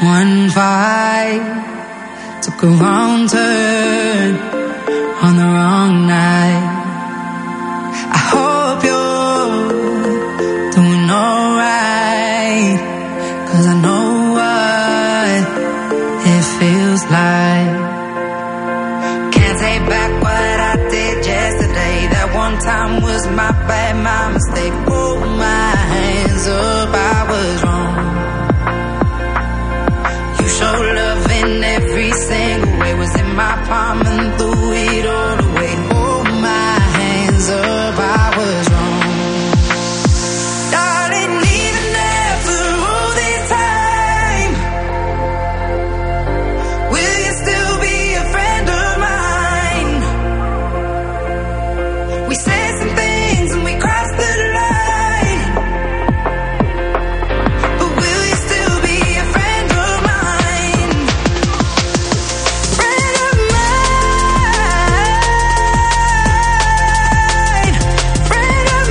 One fight took a wrong turn on the wrong night. I hope you're doing alright, 'cause I know what it feels like. Can't take back what I did yesterday. That one time was my bad, my mistake. Hold my hands up, I was wrong. You showed love in every single way. Was in my palm and threw it all away. Hold my hands up, I was wrong. Darling, even after all this time, will you still be a friend of mine? We said some things and we crossed the line, but will you still be a friend of mine? Friend of mine, friend of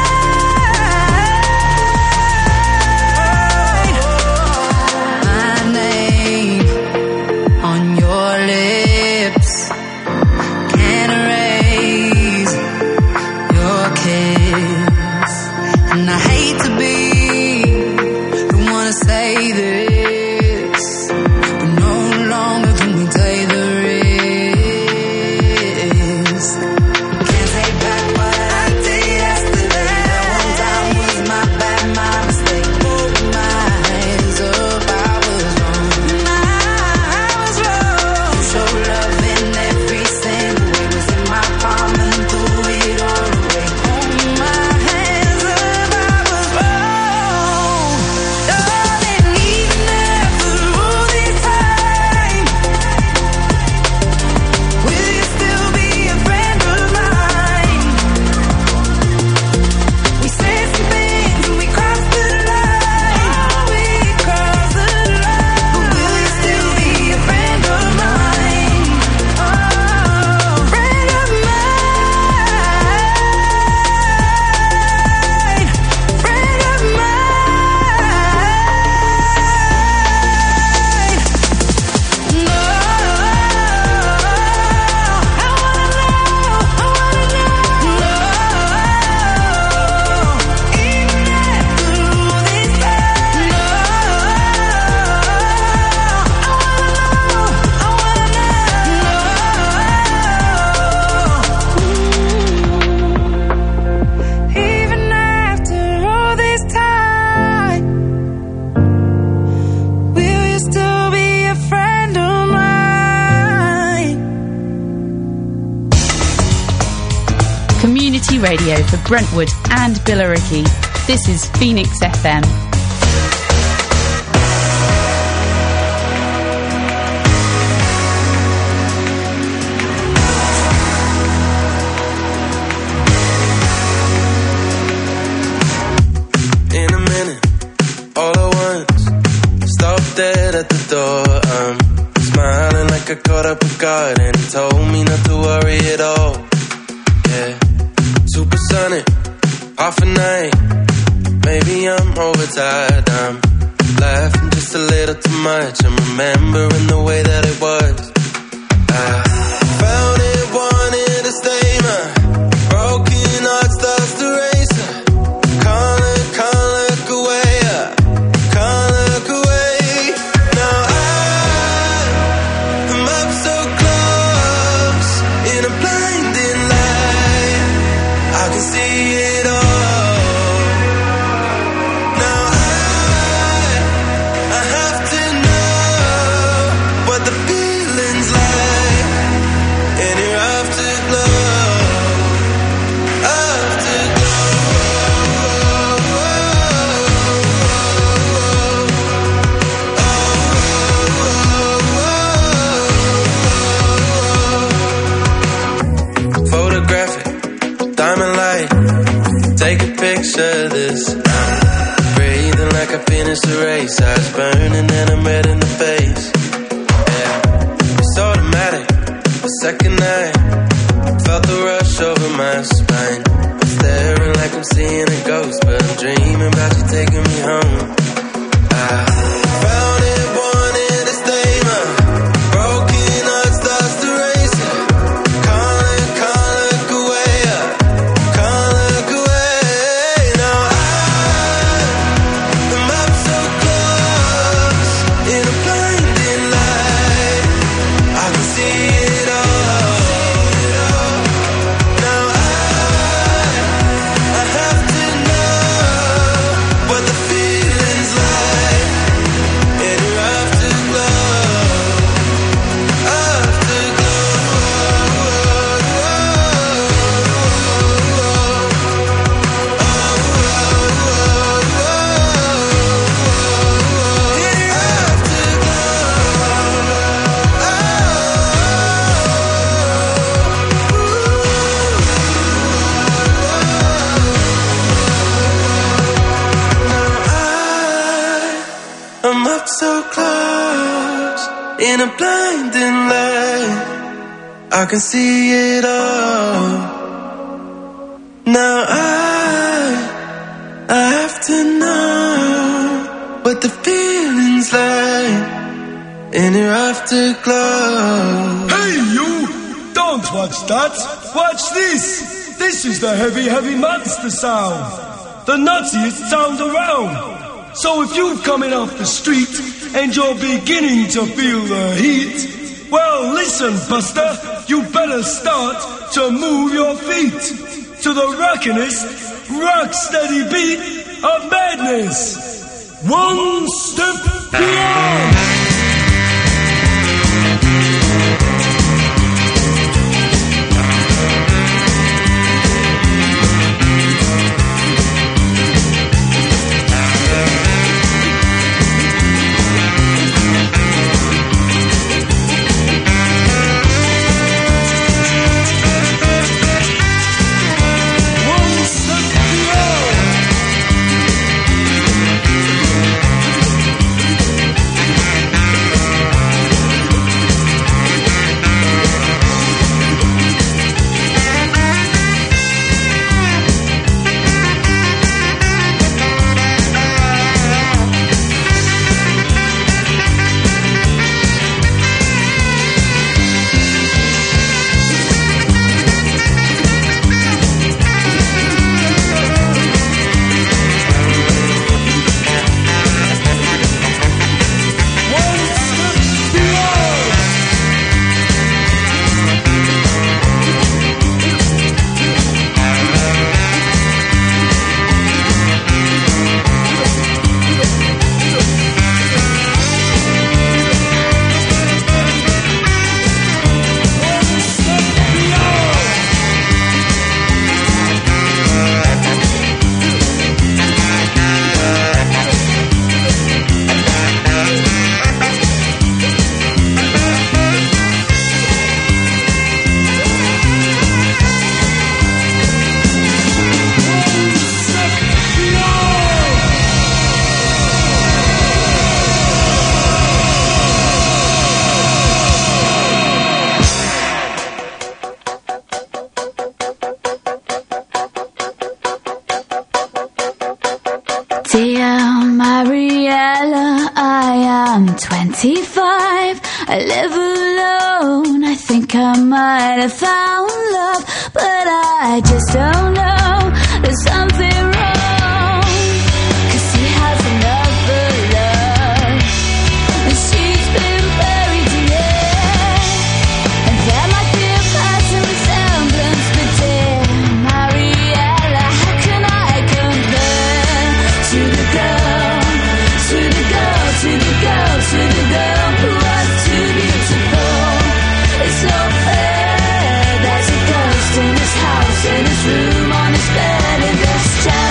mine. My name on your lips can't erase your kiss, and I hate to be the one to say this, but no longer can we take the risk. Can't take back what I did yesterday. That one time was my bad, my mistake. Hold my hands up, I was wrong. I was wrong. You showed love in every single way. Was in my palm and threw it all away. Hold my hands up, I was wrong. Darling, even after all this time, will you still be a friend of mine? We said some things and we crossed the line. We crossed the line. But will you still be a friend of mine? Oh, friend of mine, friend of mine. No, I wanna know. No, even after all this time. No, I wanna know. Even after all this time, will you still be a friend of mine? Community radio for Brentwood and Billericay. This is Phoenix FM. In a minute, all at once, stop dead at the door. I'm smiling like I caught up a guard, and he told me not to worry at all. Yeah, supersonic, half a night. Maybe I'm overtired. I'm laughing just a little too much. I'm remembering the way that it was. I found it, wanted to stay. My broken heart starts to race. Can't look away. Can't look away. Now I'm up so close in a blinding light. I can see it all. Now I have to know what the feeling's like. And you're afterglow. Photographic, diamond light. Take a picture of this. I'm breathing like I finished the race. Eyes burning and I'm red in the face. Yeah, it's automatic. The second night, felt the rush over my spine. I'm staring like I'm seeing a ghost, but I'm dreaming about you taking me home. I found it, one up so close in a blinding light. I can see it all. Now I have to know what the feeling's like in your afterglow. Hey you! Don't watch that! Watch this! This is the heavy, heavy monster sound. The nuttiest sound around. So if you're coming off the street and you're beginning to feel the heat, well, listen, Buster, you better start to move your feet to the rockinest, rock-steady beat of madness. One step beyond. Dear Mariella, I am 25. I live alone. I think I might have found love, but I just don't know. There's something wrong, 'cause he has another love, and she's been buried in it. And there might be a passing resemblance, but dear Mariella, how can I compare to the girl, to the girl, to the girl, to the girl who was too beautiful? It's not fair. There's a ghost in his house, in his room, on his bed, in this chair.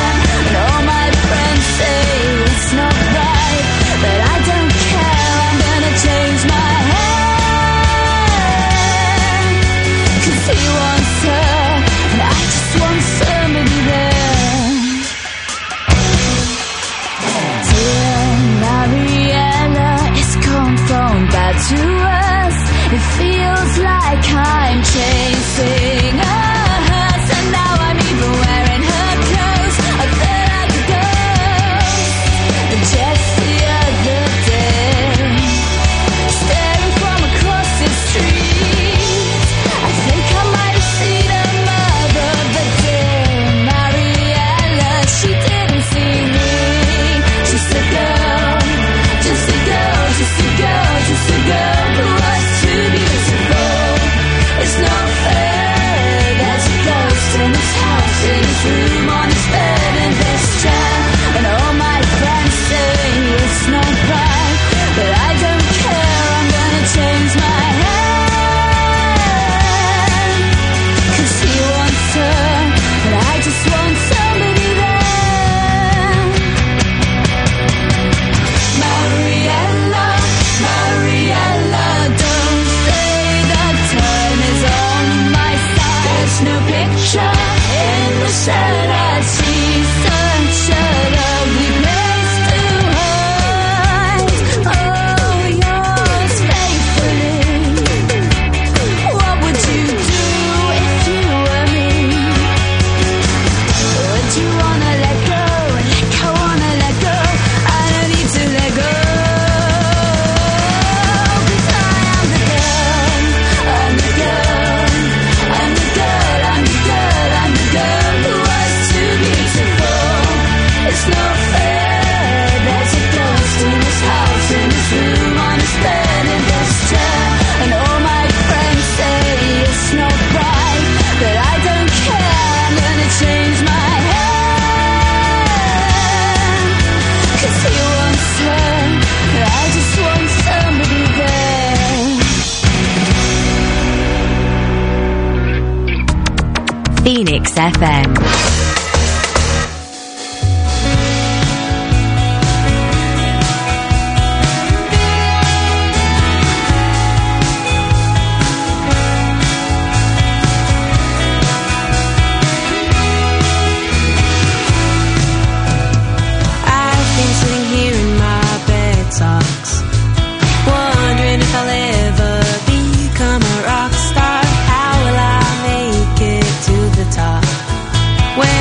Phoenix FM. When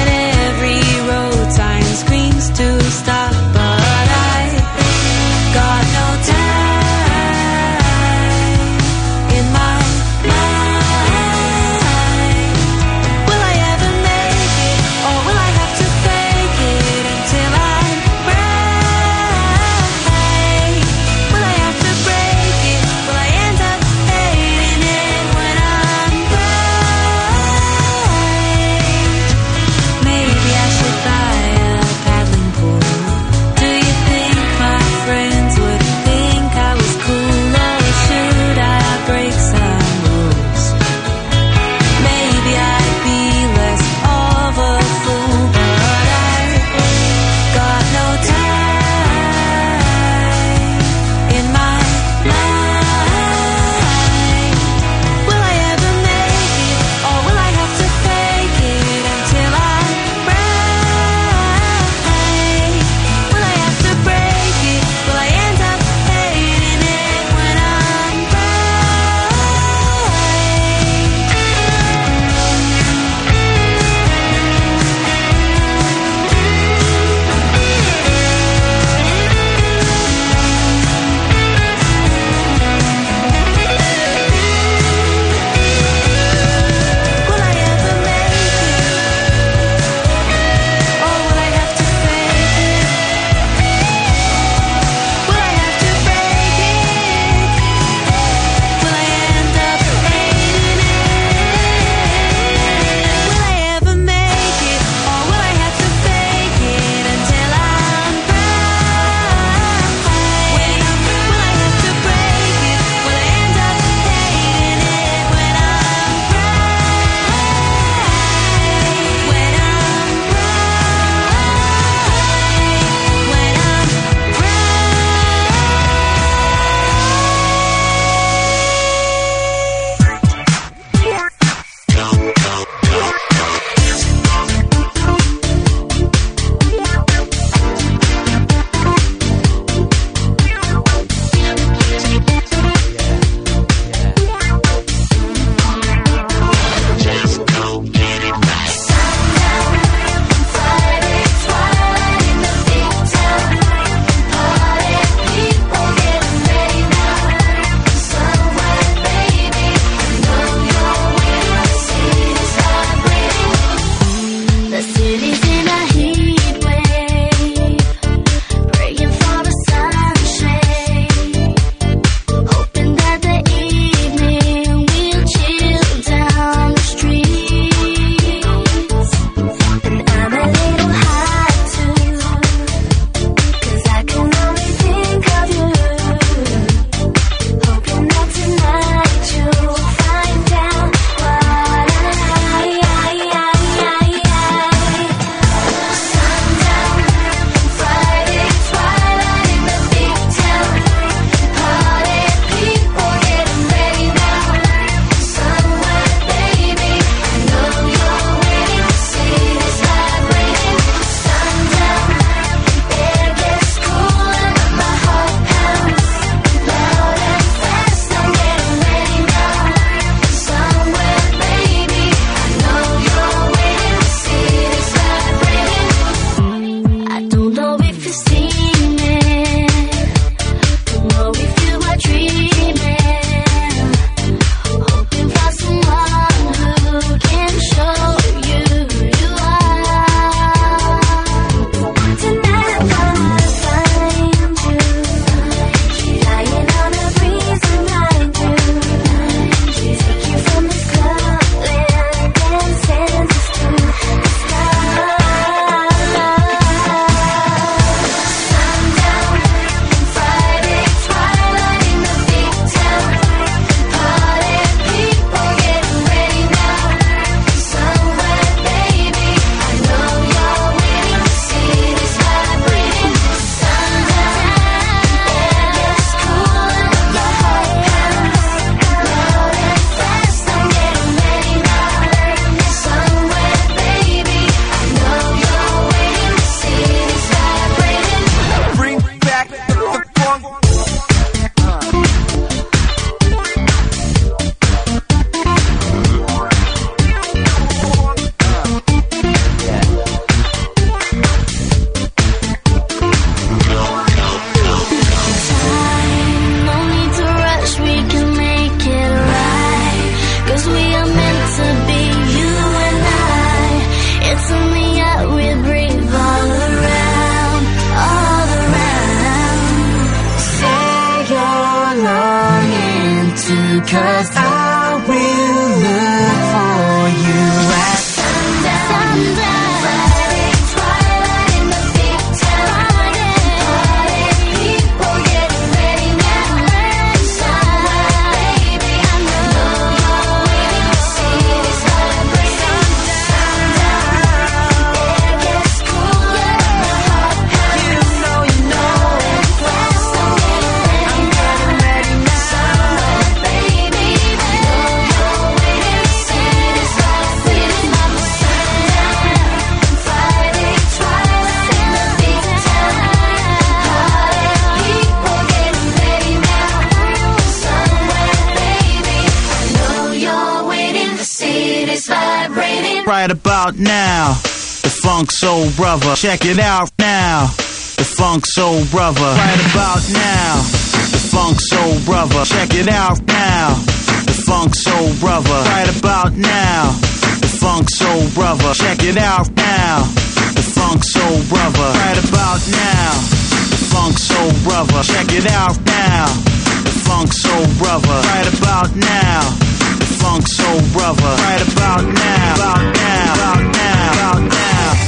right about now. The Funk Soul Brother, check it out now. The Funk Soul Brother, right about now. The Funk Soul Brother, check it out now. The Funk Soul Brother, right about now. The Funk Soul Brother, check it out now. The Funk Soul Brother, right about now. The Funk Soul Brother, check it out now. The Funk Soul Brother, right about now. The Funk Soul Brother, right about now. About now, about now, about now.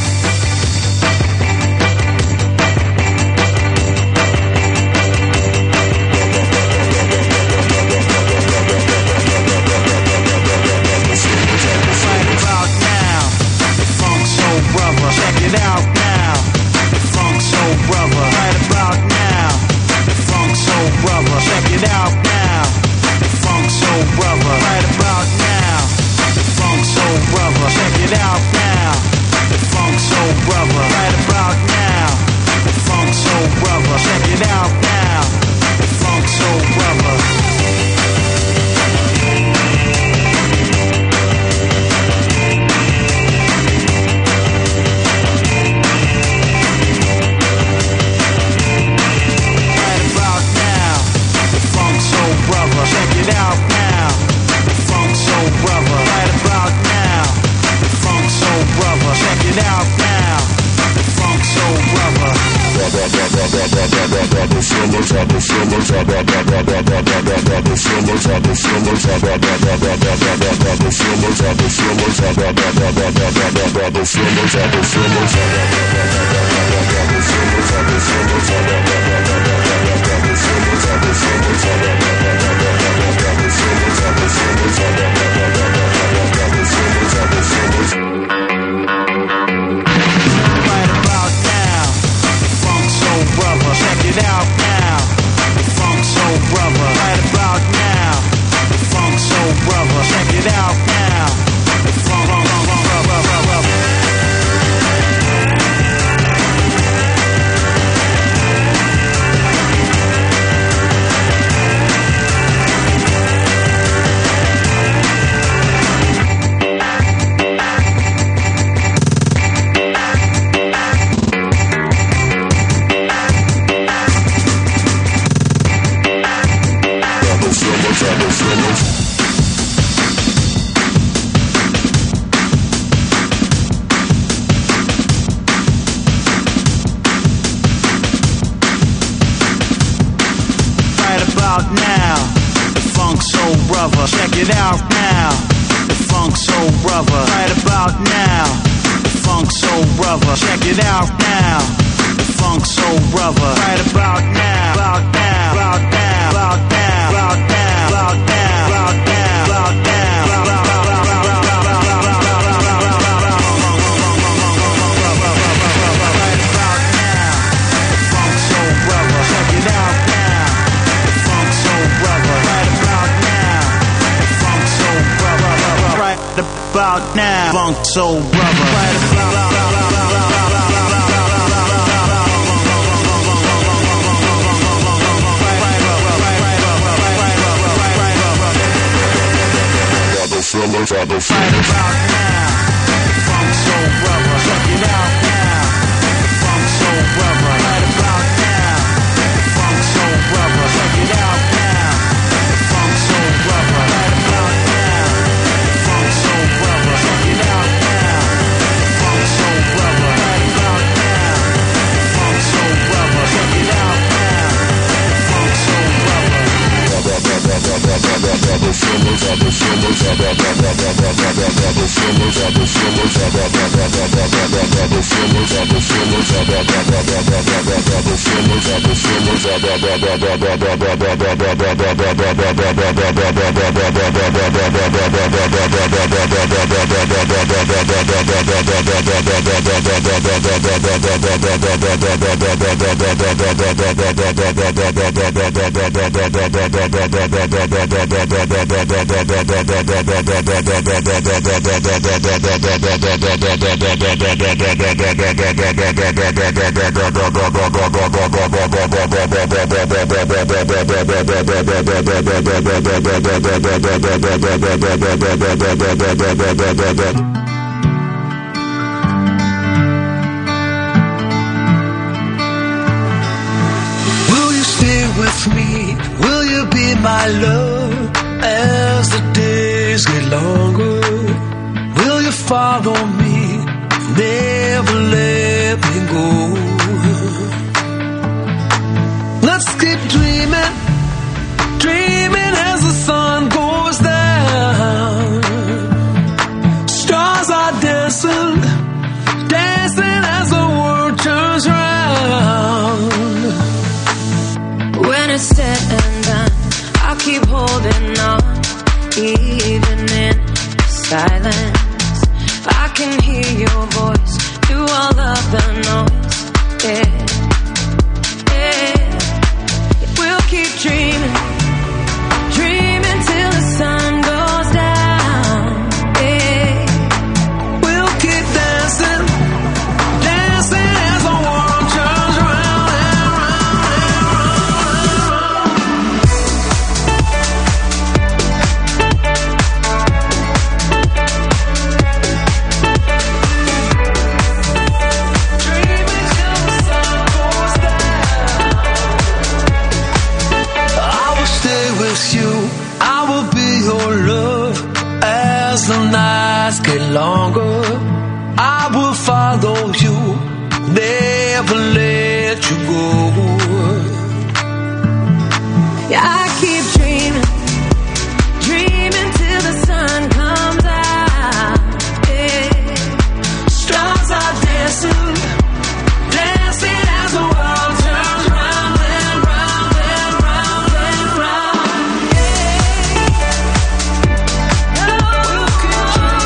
Check it out now. The Funk Soul Brother, right about now. The Funk Soul Brother, check it out now. The Funk Soul Brother, right about now. The Funk Soul Brother, check it out now. The Funk Soul Brother, right about now. The Funk Soul Brother, check it out now. The Funk Soul Brother. Check it out now. The Funk Soul Brother, right about now. The Funk Soul Brother, check it out now. The Funk Soul Brother. Check it out now. The Funk Soul Brother, right about now. The Funk Soul Brother, check it out now. The Funk Brother. Now, the Funk Soul Brother, check it out now. The Funk Soul Brother, right about now. The Funk Soul Brother, check it out now. The Funk Soul Brother, right about now. About now, about now, about now, about now, about now, about now, about now. About now, Funk Soul Brother, right about now, Funk Soul Brother, check it out now. Funk Soul Brother, right about now. Funk Soul Brother, check it out now. Funk Soul Brother, right about now. Funk Soul Brother, check it out now. Funk Soul Brother, right about now. Funk Soul Brother, check it out now. Funk Soul Brother. with me? Will you be my love as the days get longer? Will you follow me? Never let me go. Let's keep dreaming, dreaming as the sun goes down. Stars are dancing, dancing as the world turns round. When it's said and done, I'll keep holding on, even in silence. I can hear your voice through all of the noise. Yeah, yeah. We'll keep dreaming, dreaming till the sun goes down. Yeah, we'll keep dancing, dancing as the world turns round and round Dreaming till the sun goes down. I will stay with you, I will be your love as the nights get longer. I will follow you, never let you go. yeah. I keep dreaming, dreaming till the sun comes out. Yeah. Stars are dancing, dancing as the world turns round and round and round and round. We'll keep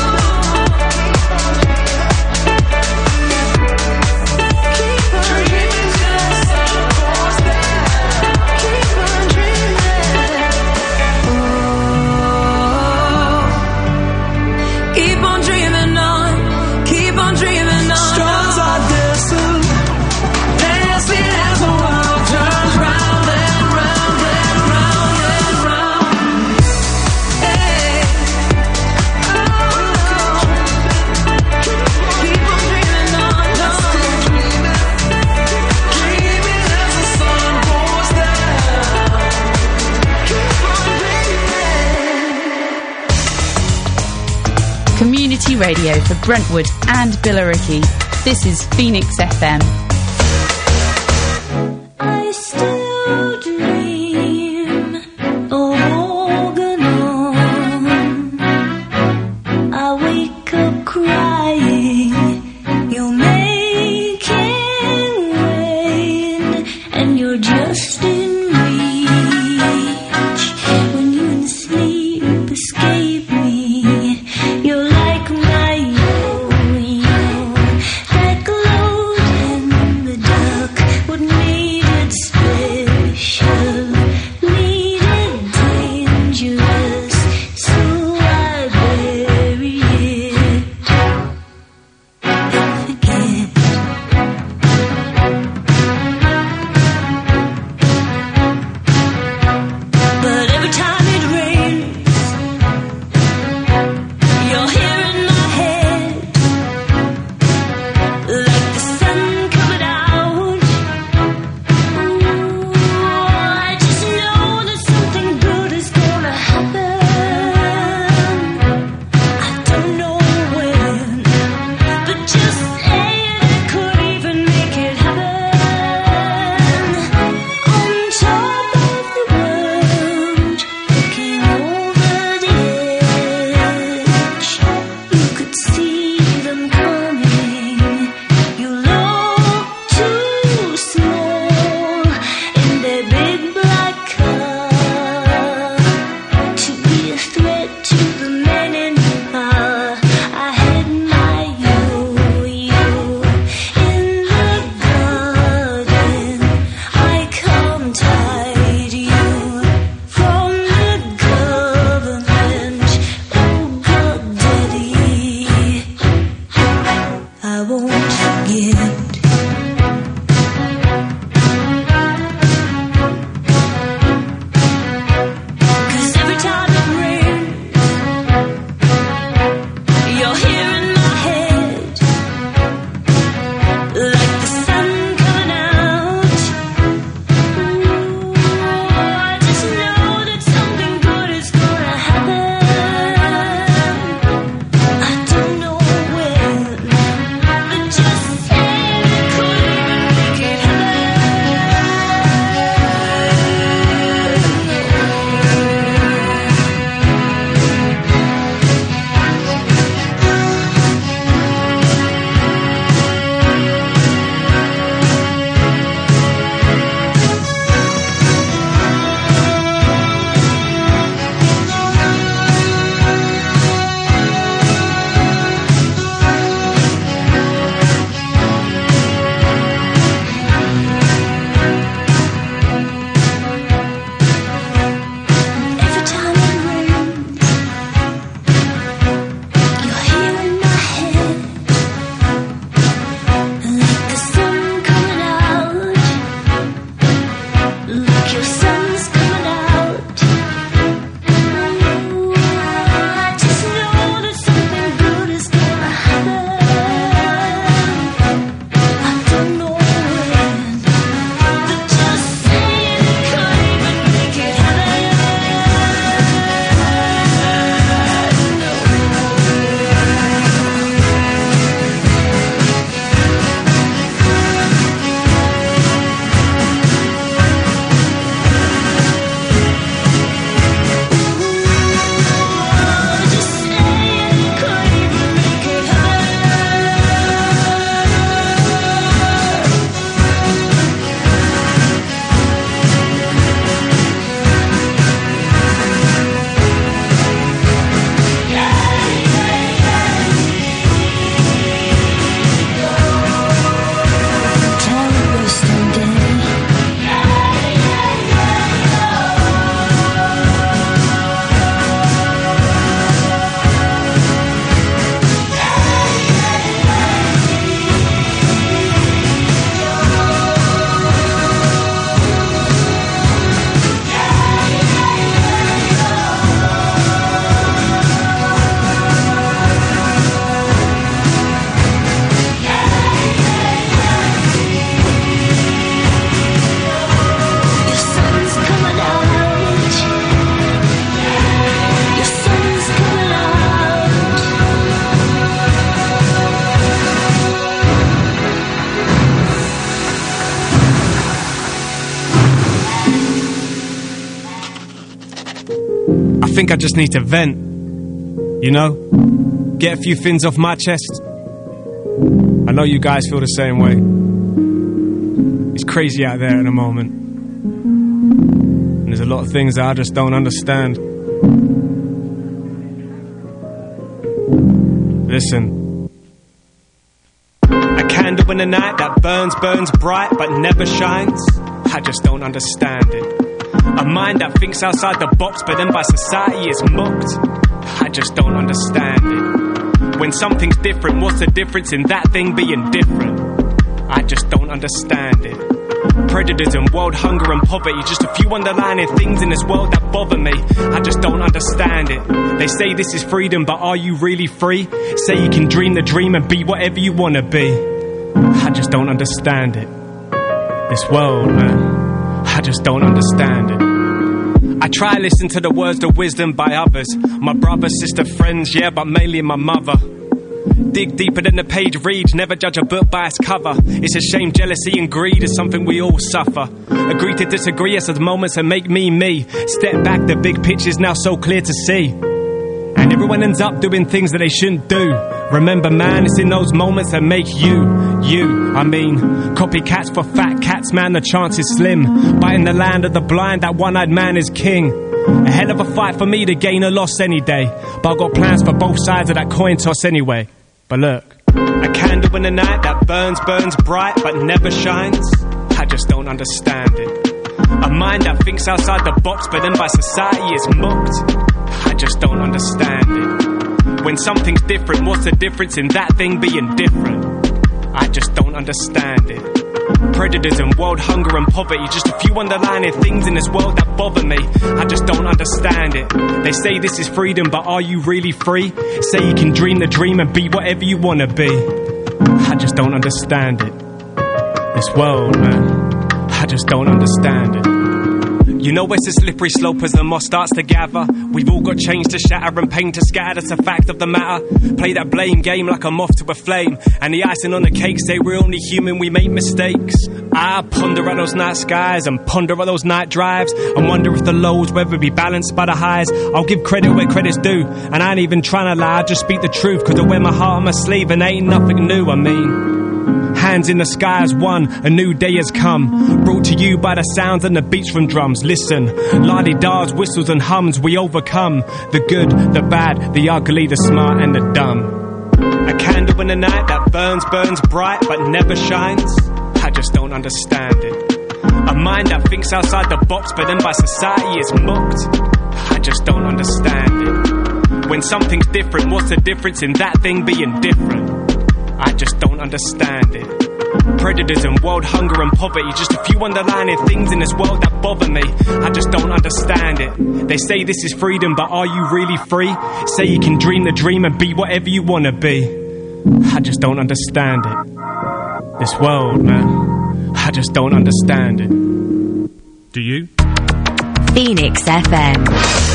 dreaming till the sun goes down. Keep on dreaming. Oh, keep on dreaming on. Keep on dreaming on. Stars are dancing, dancing as the world turns round and round and round and round. Hey. Oh, keep on dreaming on. Dreaming as the sun goes down. Keep on dreaming. Community radio for Brentwood and Billericay. This is Phoenix FM. I still dream of Organon. I wake up crying, you're making rain, and you're just in reach. When you in sleep escape me, you're like my yo-yo, like a load in the dark. What made it special, made it dangerous, so I bury it and forget. But every time it rains, you're here in my head, like the sun coming out. Ooh, I just know that something good is gonna happen. I don't know when, but just say it could even make it happen. On top of the world, looking over the edge, you could see them coming. You look too small in their big black car to be a threat to the men in power. I had my yo-yo in the garden. I come tied you from the government. Oh God, Daddy, I won't forget. Cause every time it rains, you're here in my head, like the sun coming out. Ooh, think I just need to vent, you know? Get a few things off my chest. I know you guys feel the same way. It's crazy out there at the moment. And there's a lot of things that I just don't understand. Listen. A candle in the night that burns bright but never shines. I just don't understand it. A mind that thinks outside the box but then by society is mocked. I just don't understand it. When something's different, what's the difference in that thing being different? I just don't understand it. Prejudice and world hunger and poverty, just a few underlying things in this world that bother me. I just don't understand it. They say this is freedom, but are you really free? Say you can dream the dream and be whatever you wanna be. I just don't understand it. This world, man, I just don't understand it. I try to listen to the words of wisdom by others. My brother, sister, friends, yeah, but mainly my mother. Dig deeper than the page reads. Never judge a book by its cover. It's a shame, jealousy and greed is something we all suffer. Agree to disagree, yes, there's moments that make me me. Step back, the big picture's now so clear to see. And everyone ends up doing things that they shouldn't do. Remember, man, it's in those moments that make you. I mean, copycats for fat cats, man, the chance is slim. But in the land of the blind, that one-eyed man is king. A hell of a fight for me to gain or loss any day. But I've got plans for both sides of that coin toss anyway. But look, a candle in the night that burns bright but never shines. I just don't understand it. A mind that thinks outside the box but then by society is mocked. I just don't understand it. When something's different, what's the difference in that thing being different? I just don't understand it. Prejudice and world hunger and poverty, just a few underlying things in this world that bother me. I just don't understand it. They say this is freedom, but are you really free? Say you can dream the dream and be whatever you wanna be. I just don't understand it. This world, man, I just don't understand it. You know it's a slippery slope as the moss starts to gather. We've all got change to shatter and pain to scatter, that's a fact of the matter. Play that blame game like a moth to a flame. And the icing on the cake say we're only human, we make mistakes. I ponder at those night skies and ponder at those night drives and wonder if the lows will ever be balanced by the highs. I'll give credit where credit's due, and I ain't even trying to lie, I just speak the truth, cause I wear my heart on my sleeve and ain't nothing new, I mean. Hands in the sky as one, a new day has come. Brought to you by the sounds and the beats from drums. Listen, la-di-dahs, whistles and hums, we overcome the good, the bad, the ugly, the smart and the dumb. A candle in the night that burns bright but never shines. I just don't understand it. A mind that thinks outside the box but then by society is mocked. I just don't understand it. When something's different, what's the difference in that thing being different? I just don't understand it. Prejudice and world hunger and poverty, just a few underlying things in this world that bother me. I just don't understand it. They say this is freedom, but are you really free? Say you can dream the dream and be whatever you wanna be. I just don't understand it. This world, man, I just don't understand it. Do you? Phoenix FM.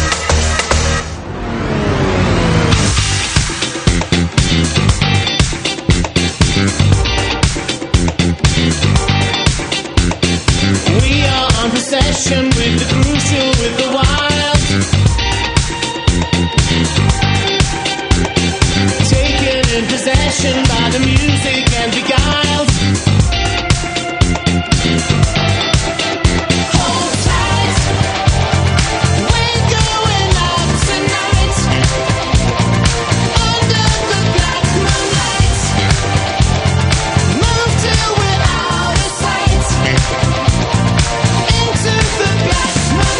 Session with the crucial, with the wild, taken in possession by the music and beguiled. Hold tight, we're going out tonight, under the black moonlight, move till we're out of sight. Into the black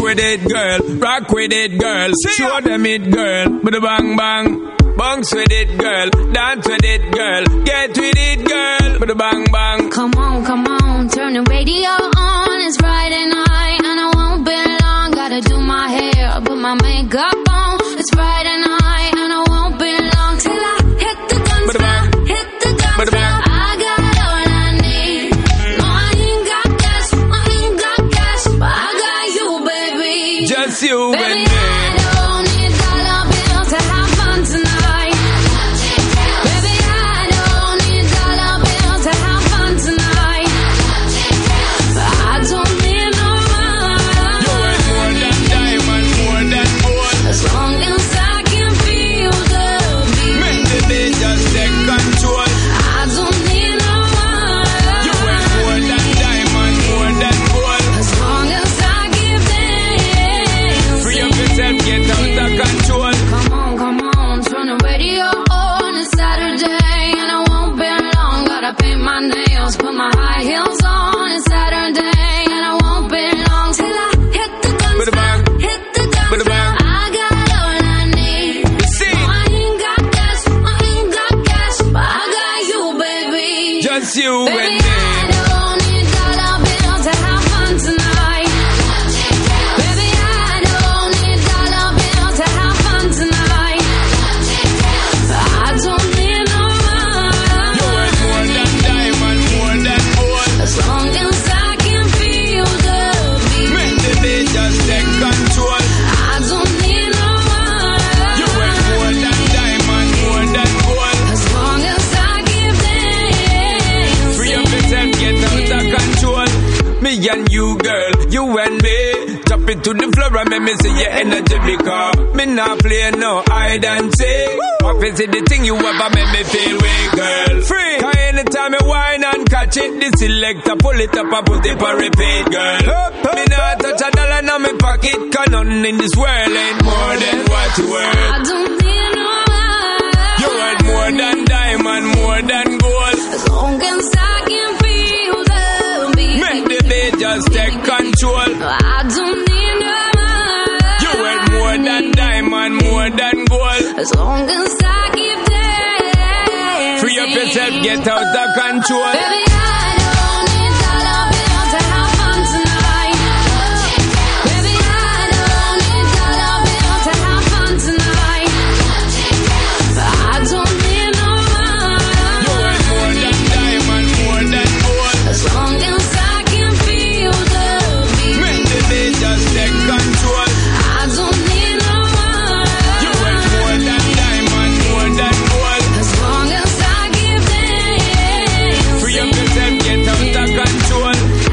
with it, girl. Rock with it, girl. Show them it, girl. With a bang bang. Bounce with it, girl. Dance with it, girl. Get with it, girl. With a bang bang. Come on, turn the radio on. It's Friday night and I won't be long. Gotta do my hair, put my makeup on. It's Friday night and I won't be long till I hit the dance floor. Hit the dance floor. I got all I need. No, I ain't got cash, but I got you, baby. Just you, baby, and me. I don't need dollar bills to have fun tonight. Baby, I don't need dollar bills to have fun tonight. I don't need no money. You ain't more than diamond, more than gold. As long as I can feel the beat. Make the beat just take control. I don't need no money. You ain't more than diamond, more than gold. As long as I give them. Free up yourself, get out of control. Come on, turn the radio on. It's Saturday and I won't be long. Gotta paint my nails, put my high heels on. It's Saturday and I won't be long till I hit the dance floor. Hit the dance floor. I got all I need. No, I ain't got cash, but I got you, baby. Just you Baby, and me. I don't need dollar bills to have fun tonight. Baby, I don't need dollar bills to have fun tonight. I don't need no You money. ain't more than diamond, more than gold. As long as I can feel the beat. Make the beat just take control. I don't need no money. You ain't more than diamond, more than gold. As long as I give them. Free up yourself, get out of control. Me and you, girl, you and me. Drop it to the floor and make me see your energy because me not play no hide and seek. Obviously the thing you ever make me feel weak, girl. Free. Cause anytime you whine and catch it, the selector pull it up and put it for repeat, girl. Me not touch a dollar in my pocket, cause nothing in this world ain't more than what you worth. I don't need no money. You worth more than diamond, more than gold. As long as I can feel the beat. Make the beat just take control. I don't need no money. You worth more than diamond, more than gold. As long as I give them. Free up yourself, get out of control. Baby, I don't need dollar bills to have fun tonight. Baby, I don't need dollar bills to have fun tonight. I don't need no money. You worth more than diamond, more than gold. As long as I can feel the beat. Make the beat just take control. I don't need no money. You worth more than diamond, more than gold. As long as I give them. Free up yourself, get out of control.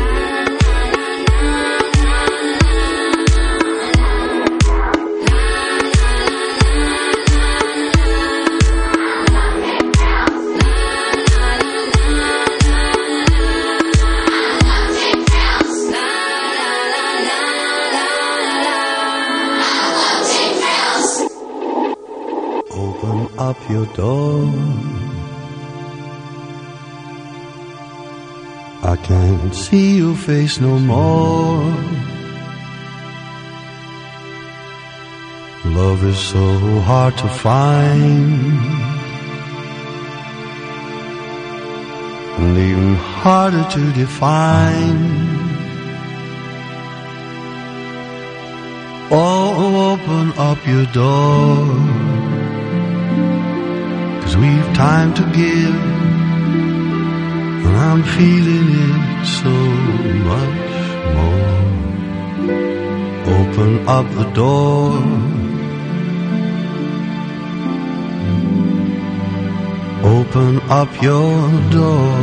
Open up your door. I can't see your face no more. Love is so hard to find, and even harder to define. Oh, open up your door, 'cause we've time to give, and I'm feeling it so much more. Open up the door. Open up your door.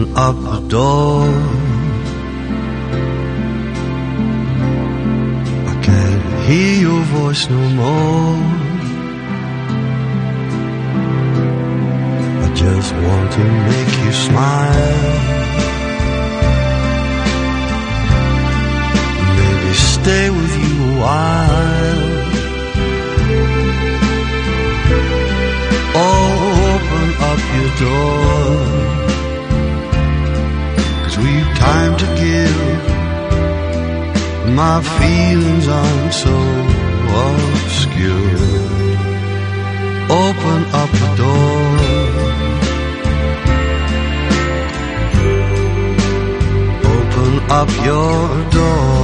up the door. I can't hear your voice no more. I just want to make you smile. Maybe stay with you a while. Oh, open up your door, 'cause we've time to give. My feelings aren't so obscure. Open up the door. Open up your door.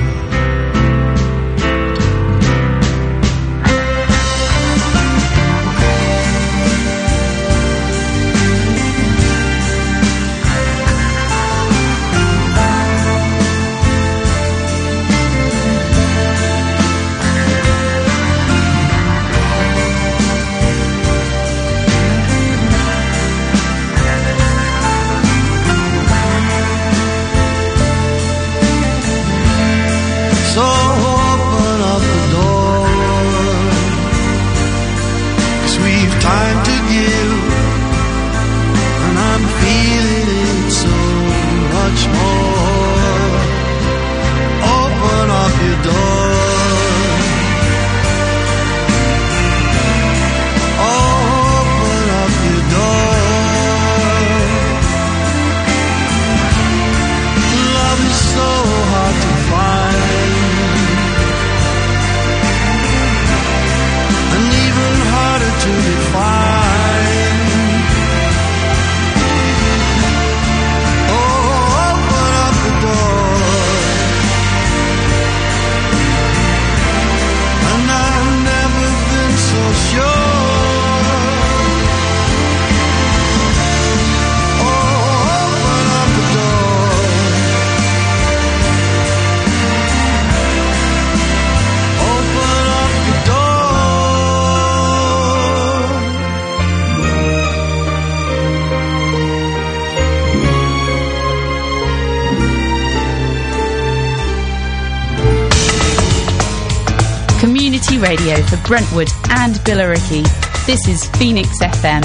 Radio for Brentwood and Billericay. This is Phoenix FM.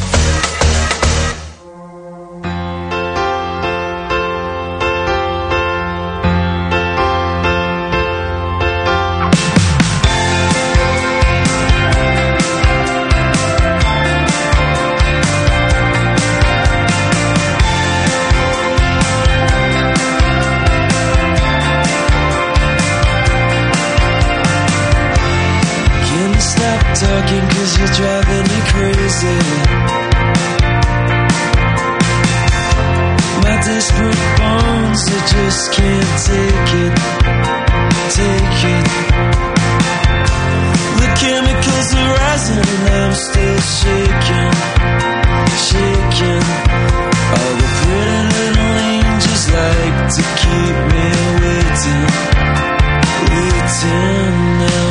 Talking 'cause you're driving me crazy. My desperate bones, I just can't take it, take it. The chemicals are rising and I'm still shaking, shaking. All the pretty little angels like to keep me waiting, waiting now.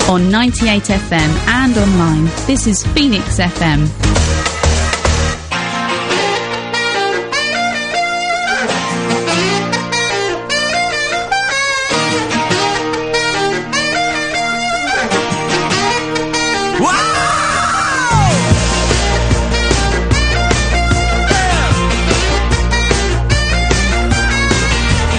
on 98 FM and online. This is Phoenix FM.